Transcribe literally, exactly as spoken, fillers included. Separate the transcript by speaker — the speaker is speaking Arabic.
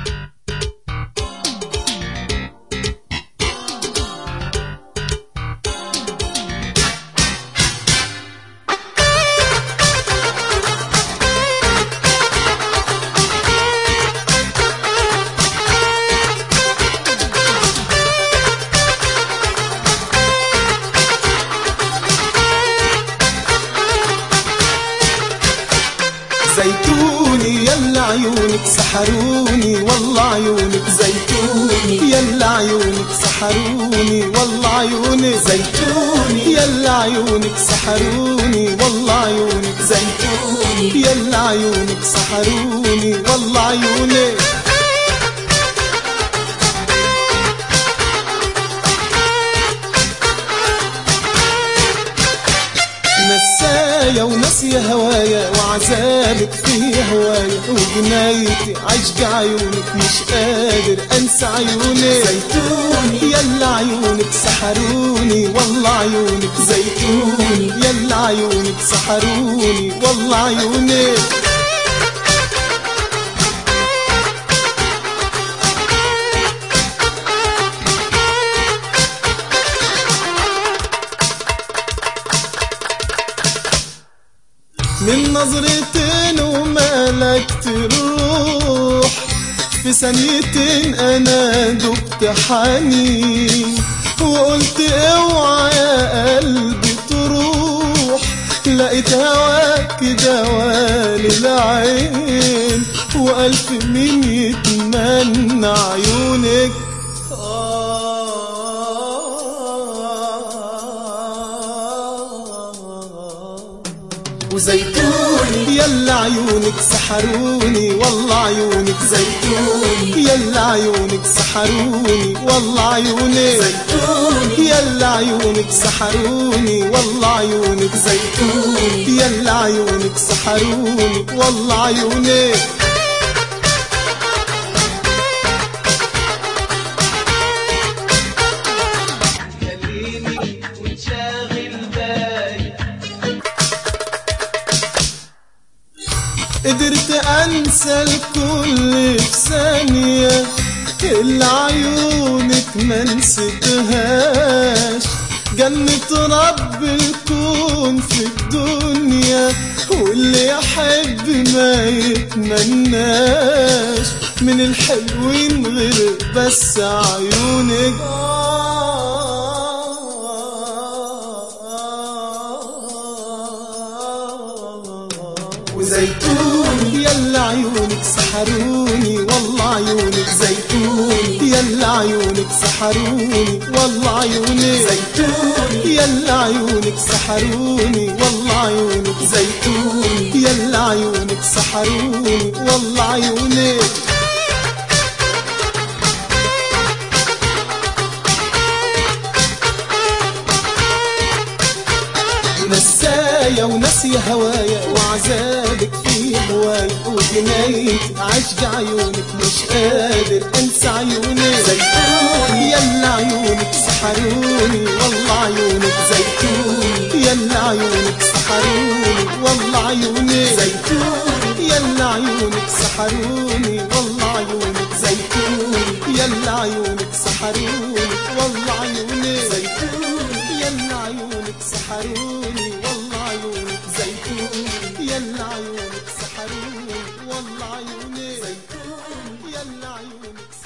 Speaker 1: زيتوني يلا عيونك سحروني والله عيونك زيتوني يلا عيونك سحروني والله عيونك زيتوني يلا عيونك سحروني والله عيونك زيتوني يلا عيونك سحروني والله عيونك نسايا وناسية هوايا وعذابك فيه هوايا وجنايتي عشق عيونك مش قادر انسى عيونك زيتوني يلا عيونك سحروني والله عيونك زيتوني يلا عيونك سحروني والله عيونك من نظرتين وملكت الروح في ثانيتين انا دبت حنين وقلت اوعى يا قلبي تروح لقيت هواك دوالي العين والف مين يتمنى عيونك وزيتوني يلا عيونك سحروني والله عيونك زيتوني يلا عيونك سحروني والله عيونك زيتوني يلا عيونك سحروني والله عيونك زيتوني يلا عيونك سحروني والله عيونك قدرت انسى الكل في ثانية اللي عيونك ما نسيتهاش جنة رب الكون في الدنيا واللي يحب ما يتمناش من الحلوين غير بس عيونك وزيتوني يلا عيونك سحروني والله عيونك زيتوني يلا عيونك سحروني والله عيونك زيتوني يلا عيونك سحروني والله عيونك زيتوني يلا عيونك سحروني والله عيونك نسايا وناسية هوايا وعذابك فيه هوايا وجنايتي عشق عيونك مش قادر انسى عيونك زيتوني يلا عيونك سحروني والله عيونك زيتوني يلا عيونك سحروني والله عيونك زيتوني يلا عيونك سحروني والله عيونك زيتوني يلا عيونك سحروني والله عيونك زيتوني يلا عيونك سحروني والله عيونك زيتوني يلا عيونك سحروني والله عيونك زيتوني يلا عيونك